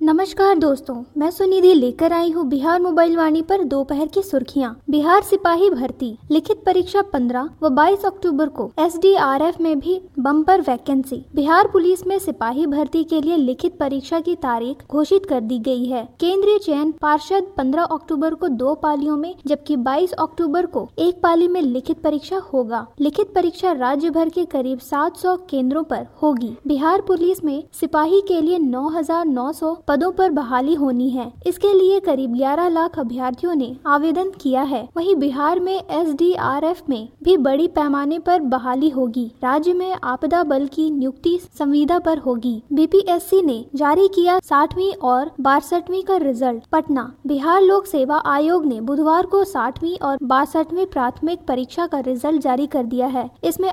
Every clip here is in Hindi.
नमस्कार दोस्तों, मैं सुनिधि लेकर आई हूँ बिहार मोबाइल वाणी पर दोपहर की सुर्खियाँ। बिहार सिपाही भर्ती लिखित परीक्षा 15 व 22 अक्टूबर को SDRF में भी बम्पर वैकेंसी। बिहार पुलिस में सिपाही भर्ती के लिए लिखित परीक्षा की तारीख घोषित कर दी गई है। केंद्रीय चयन पार्षद 15 अक्टूबर को 2 पालियों में जबकि 22 अक्टूबर को 1 पाली में लिखित परीक्षा होगा। लिखित परीक्षा राज्य भर के करीब 700 केंद्रों पर होगी। बिहार पुलिस में सिपाही के लिए 9,900 पदों पर बहाली होनी है। इसके लिए करीब 11 लाख अभ्यर्थियों ने आवेदन किया है। वहीं बिहार में SDRF में भी बड़ी पैमाने पर बहाली होगी। राज्य में आपदा बल की नियुक्ति संविदा पर होगी। BPSC ने जारी किया 60वीं और 62वीं का रिजल्ट। पटना बिहार लोक सेवा आयोग ने बुधवार को 60वीं और 62वीं प्राथमिक परीक्षा का रिजल्ट जारी कर दिया है। इसमें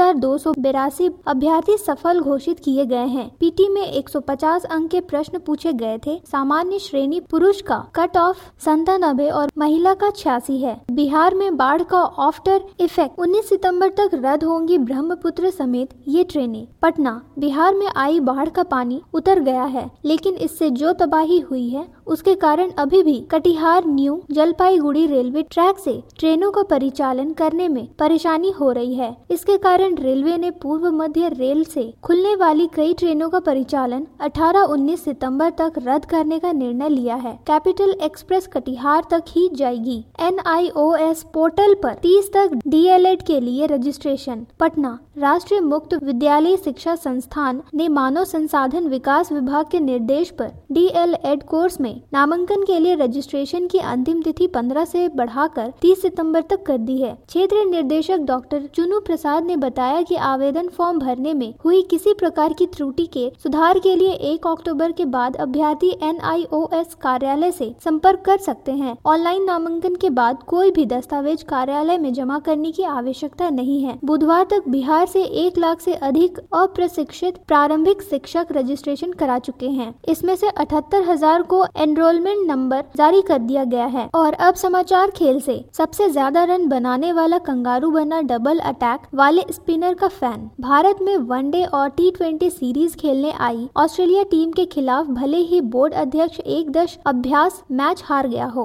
8,282 अभ्यर्थी सफल घोषित किए गए हैं। PT में 150 अंक के प्रश्न पूछे गए थे। सामान्य श्रेणी पुरुष का कट ऑफ 97 और महिला का 86 है। बिहार में बाढ़ का आफ्टर इफेक्ट 19 सितंबर तक रद्द होंगी ब्रह्मपुत्र समेत ये ट्रेनें। पटना बिहार में आई बाढ़ का पानी उतर गया है, लेकिन इससे जो तबाही हुई है उसके कारण अभी भी Katihar new Jalpaiguri railway track से ट्रेनों का परिचालन करने में परेशानी हो रही है। इसके कारण रेलवे ने पूर्व मध्य रेल से खुलने वाली कई ट्रेनों का परिचालन 18-19 सितंबर तक रद्द करने का निर्णय लिया है। कैपिटल एक्सप्रेस कटिहार तक ही जाएगी। NIOS पोर्टल पर 30 तक DLED के लिए रजिस्ट्रेशन। पटना राष्ट्रीय मुक्त विद्यालय शिक्षा संस्थान ने मानव संसाधन विकास विभाग के निर्देश पर DLED कोर्स में नामांकन के लिए रजिस्ट्रेशन की अंतिम तिथि 15 से बढ़ाकर 30 सितंबर तक कर दी है। क्षेत्रीय निर्देशक डॉक्टर चुनू प्रसाद ने बताया कि आवेदन फॉर्म भरने में हुई किसी प्रकार की त्रुटि के सुधार के लिए 1 अक्टूबर के बाद अभ्यर्थी NIOS कार्यालय से संपर्क कर सकते हैं। ऑनलाइन नामांकन के बाद कोई भी दस्तावेज कार्यालय में जमा करने की आवश्यकता नहीं है। बुधवार तक बिहार से 1 लाख से अधिक अप्रशिक्षित प्रारंभिक शिक्षक रजिस्ट्रेशन करा चुके हैं। इसमें से 78,000 को एनरोलमेंट नंबर जारी कर दिया गया है। और अब समाचार खेल से। सबसे ज्यादा रन बनाने वाला कंगारू बना डबल अटैक वाले स्पिनर का फैन। भारत में वनडे और T20 सीरीज खेलने आई ऑस्ट्रेलिया टीम के खिलाफ भले ही बोर्ड अध्यक्ष 1 अभ्यास मैच हार गया हो,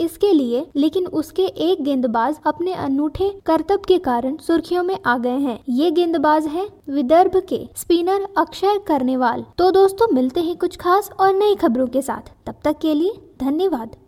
लेकिन उसके एक गेंदबाज अपने अनूठे करतब के कारण सुर्खियों में आ गए हैं। ये गेंदबाज है विदर्भ के स्पिनर अक्षय करनेवाल। तो दोस्तों, मिलते हैं कुछ खास और नई खबरों के साथ। तब तक के लिए धन्यवाद।